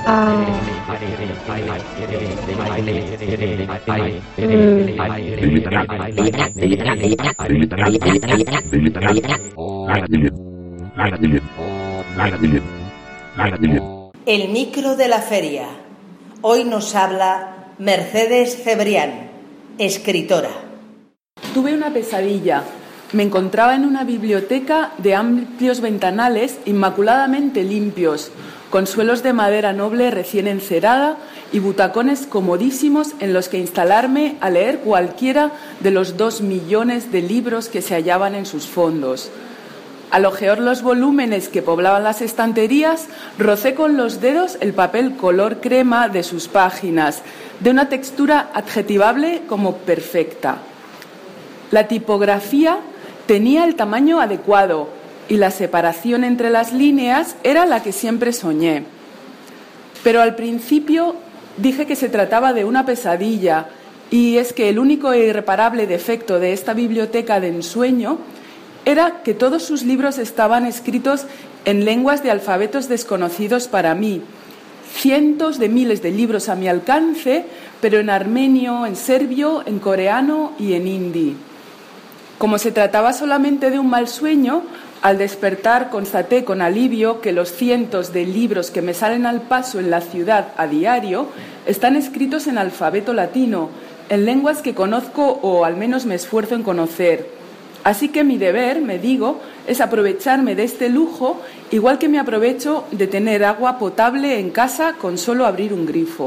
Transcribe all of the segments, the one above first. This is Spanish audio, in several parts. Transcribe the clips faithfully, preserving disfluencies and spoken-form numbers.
El micro de la feria. Hoy nos habla Mercedes Cebrián, escritora. Tuve una pesadilla. Me encontraba en una biblioteca de amplios ventanales inmaculadamente limpios, con suelos de madera noble recién encerada y butacones comodísimos en los que instalarme a leer cualquiera de los dos millones de libros que se hallaban en sus fondos. Al ojear los volúmenes que poblaban las estanterías, rocé con los dedos el papel color crema de sus páginas, de una textura adjetivable como perfecta. La tipografía tenía el tamaño adecuado y la separación entre las líneas era la que siempre soñé. Pero al principio dije que se trataba de una pesadilla, y es que el único e irreparable defecto de esta biblioteca de ensueño era que todos sus libros estaban escritos en lenguas de alfabetos desconocidos para mí. Cientos de miles de libros a mi alcance, pero en armenio, en serbio, en coreano y en hindi. Como se trataba solamente de un mal sueño, al despertar constaté con alivio que los cientos de libros que me salen al paso en la ciudad a diario están escritos en alfabeto latino, en lenguas que conozco o al menos me esfuerzo en conocer. Así que mi deber, me digo, es aprovecharme de este lujo, igual que me aprovecho de tener agua potable en casa con solo abrir un grifo.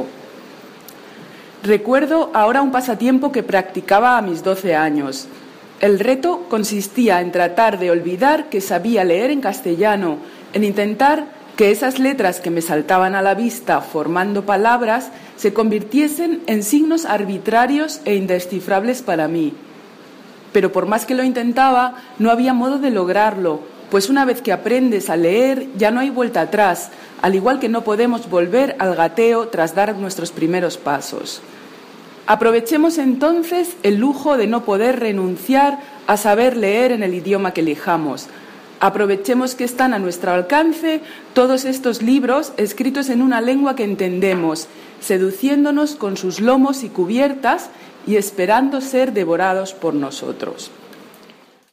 Recuerdo ahora un pasatiempo que practicaba a mis doce años. El reto consistía en tratar de olvidar que sabía leer en castellano, en intentar que esas letras que me saltaban a la vista formando palabras se convirtiesen en signos arbitrarios e indescifrables para mí. Pero por más que lo intentaba, no había modo de lograrlo, pues una vez que aprendes a leer ya no hay vuelta atrás, al igual que no podemos volver al gateo tras dar nuestros primeros pasos. Aprovechemos entonces el lujo de no poder renunciar a saber leer en el idioma que elijamos. Aprovechemos que están a nuestro alcance todos estos libros escritos en una lengua que entendemos, seduciéndonos con sus lomos y cubiertas y esperando ser devorados por nosotros.